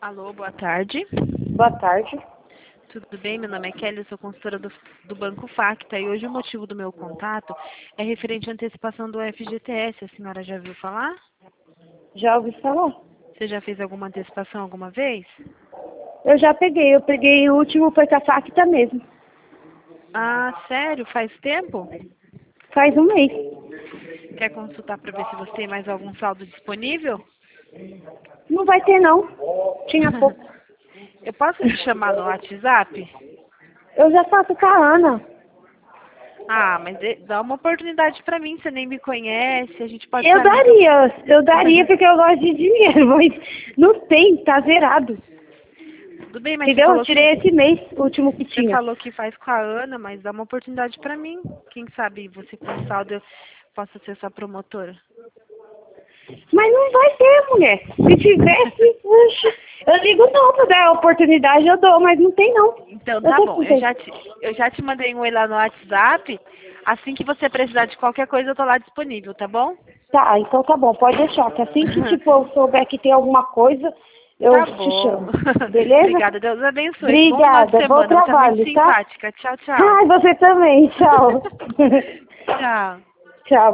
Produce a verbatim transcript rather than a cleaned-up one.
Alô, boa tarde. Boa tarde. Tudo bem? Meu nome é Kelly, eu sou consultora do, do Banco Facta e hoje o motivo do meu contato é referente à antecipação do F G T S. A senhora já viu falar? Já ouvi falar? Você já fez alguma antecipação alguma vez? Eu já peguei. Eu peguei o último foi com a Facta mesmo. Ah, sério? Faz tempo? Faz um mês. Quer consultar para ver se você tem mais algum saldo disponível? Não vai ter, não. Tinha pouco. Eu posso te chamar no WhatsApp? Eu já faço com a Ana. Ah, mas dê- dá uma oportunidade para mim, você nem me conhece, a gente pode ser Eu amiga. daria. Eu daria porque eu gosto de dinheiro, mas não tem, tá zerado. Tudo bem, mas você Entendeu? Eu falou tirei que esse mês, o último que Você tinha. falou que faz com a Ana, mas dá uma oportunidade pra mim. Quem sabe você com saldo eu possa ser sua promotora. Mas não vai ter, mulher. Se tivesse, puxa, eu digo não, se der a oportunidade eu dou, mas não tem não. Então Eu tá tô bom, com eu tempo. já te, eu já te mandei um oi lá no WhatsApp. Assim que você precisar de qualquer coisa, eu tô lá disponível, tá bom? Tá, então tá bom, pode deixar, que assim que tipo, eu souber que tem alguma coisa, eu Tá te bom. chamo. Beleza? Obrigada, Deus abençoe. Bom final de Obrigada, bom semana, você é muito trabalho, tá? simpática. Tchau, tchau. Ai, você também, tchau. Tchau. Tchau.